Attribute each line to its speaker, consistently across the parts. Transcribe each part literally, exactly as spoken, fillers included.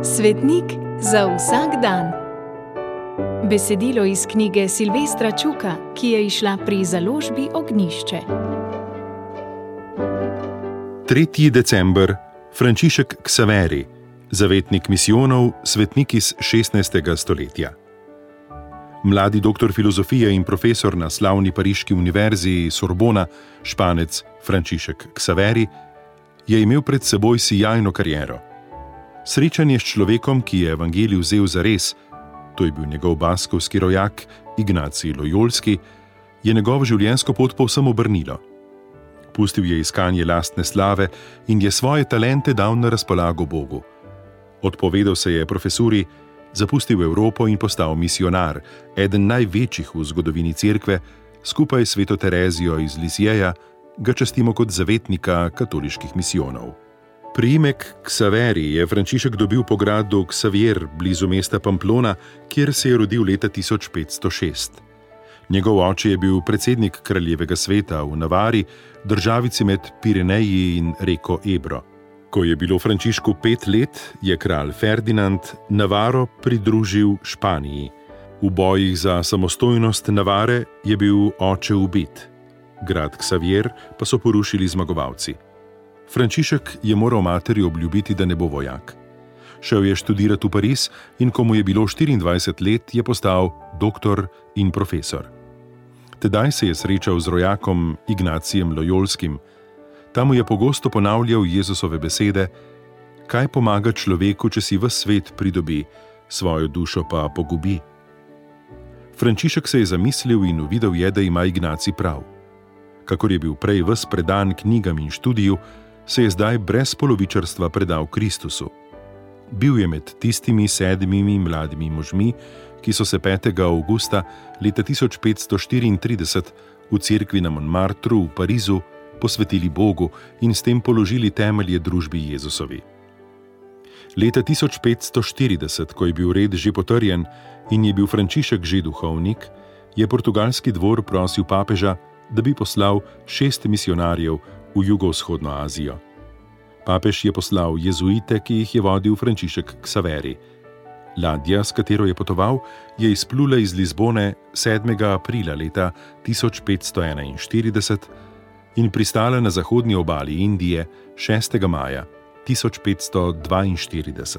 Speaker 1: Svetnik za vsak dan. Besedilo iz knjige Silvestra Čuka, ki je izšla pri založbi Ognjišče.
Speaker 2: tretji december, Frančišek Ksaveri, zavetnik misijonov, svetnik iz šestnajstega stoletja. Mladi doktor filozofije in profesor na slavni pariški univerzi Sorbona, Španec Frančišek Ksaveri, je imel pred seboj sijajno kariero. Srečanje s človekom, ki je evangelij vzel zares, to je bil njegov baskovski rojak Ignacij Lojolski, je njegovo življenjsko pot povsem obrnilo. Pustil je iskanje lastne slave in je svoje talente dal na razpolago Bogu. Odpovedal se je profesuri, zapustil Evropo in postal misijonar, eden največjih v zgodovini cerkve, skupaj s sveto Terezijo iz Lisijeja ga častimo kot zavetnika katoliških misijonov. Priimek Ksaveri je Frančišek dobil po gradu Ksavier blizu mesta Pamplona, kjer se je rodil leta tisoč petsto šest. Njegov oče je bil predsednik kraljevega sveta v Navari, državici med Pireneji in reko Ebro. Ko je bilo Frančišku pet let, je kralj Ferdinand Navaro pridružil Španiji. V bojih za samostojnost Navare je bil oče ubit. Grad Ksavier pa so porušili zmagovalci. Frančišek je moral materi obljubiti, da ne bo vojak. Šel je študirati v Pariz in ko mu je bilo štiriindvajset let, je postal doktor in profesor. Tedaj se je srečal z rojakom Ignacijem Lojolskim. Ta mu je pogosto ponavljal Jezusove besede: kaj pomaga človeku, če si ves svet pridobi, svojo dušo pa pogubi? Frančišek se je zamislil in uvidel je, da ima Ignacij prav. Kakor je bil prej ves predan knjigam in študiju, se je zdaj brez polovičarstva predal Kristusu. Bil je med tistimi sedmimi mladimi možmi, ki so se petega avgusta leta tisoč petsto štiriintrideset v cerkvi na Montmartru v Parizu posvetili Bogu in s tem položili temelje družbi Jezusovi. Leta tisoč petsto štirideset, ko je bil red že potrjen in je bil Frančišek že duhovnik, je portugalski dvor prosil papeža, da bi poslal šest misijonarjev v jugovzhodno Azijo. Papež je poslal jezuite, ki jih je vodil Frančišek Ksaveri. Ladja, s katero je potoval, je izplula iz Lizbone sedmega aprila leta tisoč petsto enainštirideset in pristala na zahodni obali Indije šestega maja tisoč petsto dvainštirideset.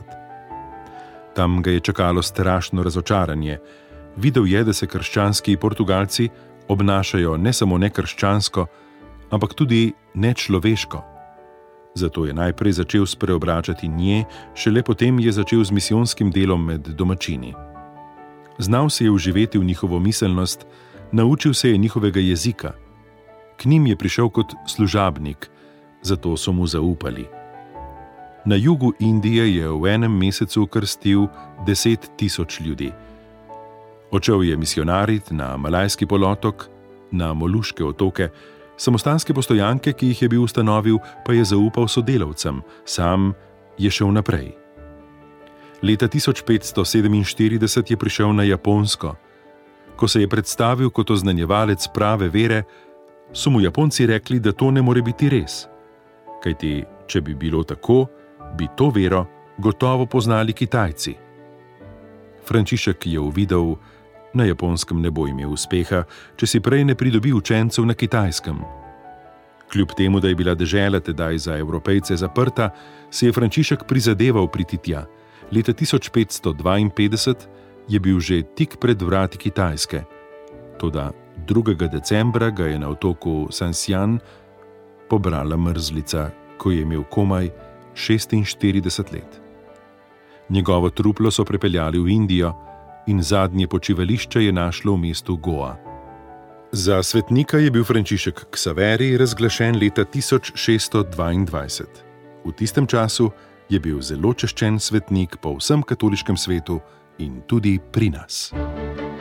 Speaker 2: Tam ga je čakalo strašno razočaranje. Videl je, da se krščanski Portugalci obnašajo ne samo nekrščansko, ampak tudi nečloveško. Zato je najprej začel spreobračati nje, šele potem je začel z misijonskim delom med domačini. Znal se je vživeti v njihovo miselnost, naučil se je njihovega jezika. K njim je prišel kot služabnik, zato so mu zaupali. Na jugu Indije je v enem mesecu krstil deset tisoč ljudi. Odšel je misijonarit na Malajski polotok, na Moluške otoke, samostanske postojanke, ki jih je bil ustanovil, pa je zaupal sodelavcem, sam je šel naprej. Leta tisoč petsto sedeminštirideset je prišel na Japonsko. Ko se je predstavil kot oznanjevalec prave vere, so mu Japonci rekli, da to ne more biti res. Kajti, če bi bilo tako, bi to vero gotovo poznali Kitajci. Frančišek je uvidel, na Japonskem ne bo imel uspeha, če si prej ne pridobi učencev na Kitajskem. Kljub temu, da je bila dežela tedaj za Evropejce zaprta, se je Frančišek prizadeval priti tja. Leta tisoč petsto dvainpetdeset je bil že tik pred vrati Kitajske. Toda drugega decembra ga je na otoku Sansian pobrala mrzlica, ko je imel komaj šestinštirideset let. Njegovo truplo so prepeljali v Indijo in zadnje počivališče je našlo v mestu Goa. Za svetnika je bil Frančišek Ksaveri razglašen leta tisoč šeststo dvaindvajset. V tistem času je bil zelo češčen svetnik po vsem katoliškem svetu in tudi pri nas.